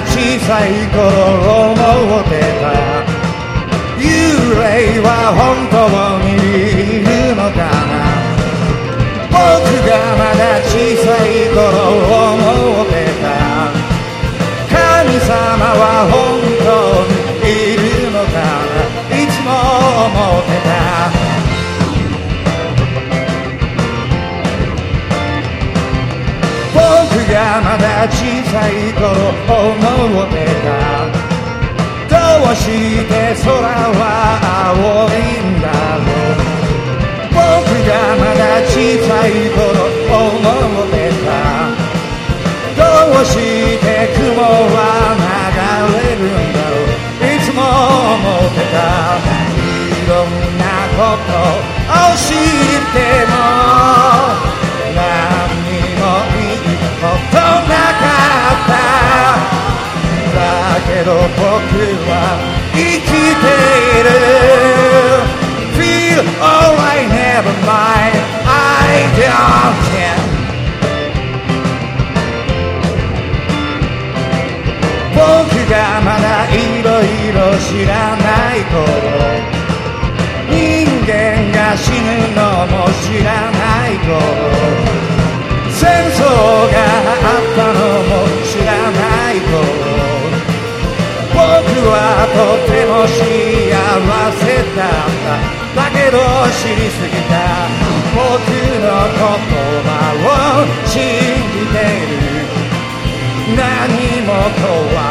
小さい頃思ってた幽霊は本当にいるのかな僕がまだ小さい頃思ってた神様は本当にいるのかないつも思ってた僕がまだ小さい頃思ってたどうして空は青いんだろう僕がまだ小さい頃思ってたどうして雲は流れるんだろういつも思ってたいろんなことを知っても何にもいいことなかっただけど僕は生きている Feel alright, never mind I don't care 僕がまだいろいろ知らない頃人間が死ぬのも知らない頃戦争があったのも知らない頃僕はとても幸せだっただけど知りすぎた僕の言葉を信じている何も怖